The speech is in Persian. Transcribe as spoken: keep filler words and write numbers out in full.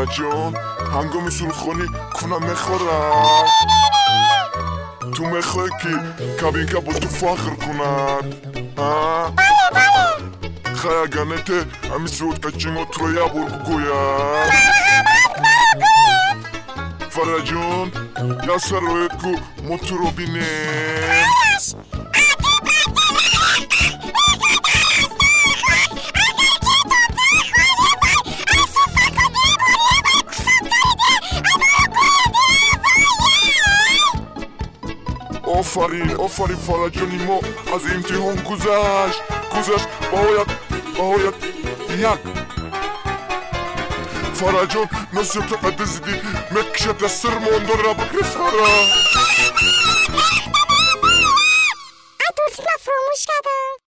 جان هنگام سرخانی کنم میخورم تو میخوای که کابینکا با تو فخر کند ها؟ خیلی گنته همی سود کچینو ترویا برگوید فرجون یا سر روید کو موتو رو بینیم آفرین آفرین فرجونی ما از امتحان گذشت گذشت باید باید یک فرجون نصیب تقدر زدی مکشت لسر موندر را بکرس خورم دوست فراموش کردم